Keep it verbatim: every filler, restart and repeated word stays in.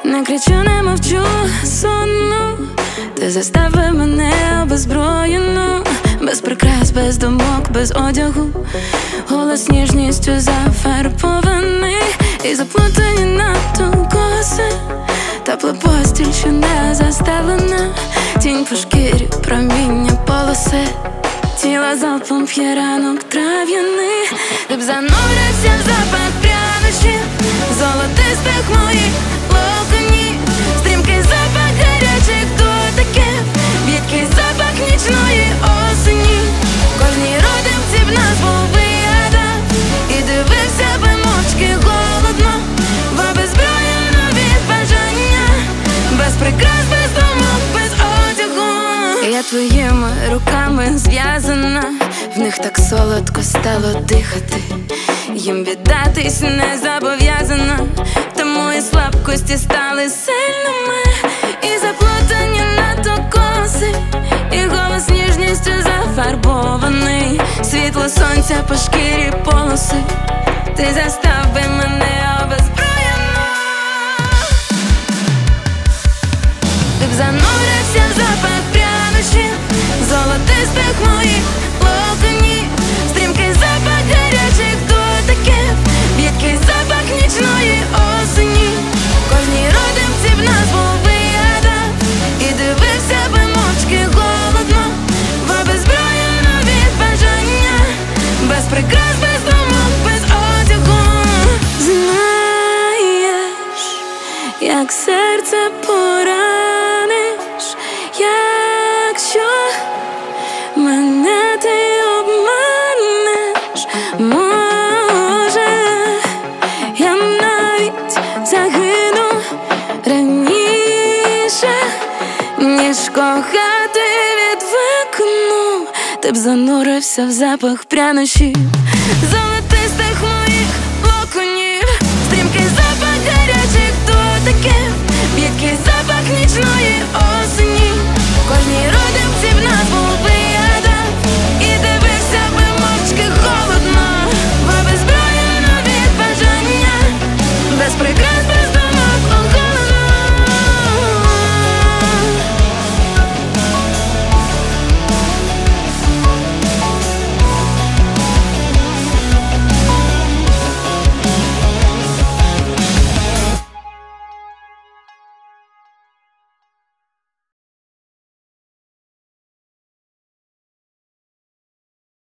Не кричу, не мовчу, сонно. Ти заставив мене обезброєну, без прикрас, без думок, без одягу. Голос ніжністю зафарбований, і заплутані надто коси. Тепла постіль, що не застелена, тінь по шкірі, проміння полоси. Тіло залпом п'є ранок трав'яний. Ти б занурився в запах прянощів, золотистих моїх локонів. Стрімкий запах гарячих дотиків, б'єдкий запах нічної осені. Кожній родимці б нас був вигадав, і дивився би мовчки голодно, в обезброєно від бажання, без прикрас, без думок, без одягу. Я твоїми руками зв'язана, в них так солодко стало дихати. Їм віддатись не зобов'язана, тому і слабкості стали сильними. І заплутані надто коси, і голос ніжністю зафарбований. Світло сонця по шкірі полоси. Ти застав би мене обезброєно. Ти б занурився в запах прянощів, золотистих моїх локонів. Стрімкий запах гарячих дотиків, б'єдкий запах нічної осені. Кожній родимці б нас був вигадав, і дивився би мовчки голодно, в обезброєно від бажання, без прикрас, без думок, без одягу. Знаєш, як серце пораниш, якщо мене ти обманеш. Може, я навіть загину раніше, ніж кохати відвикну. Ти б занурився в запах прянощів.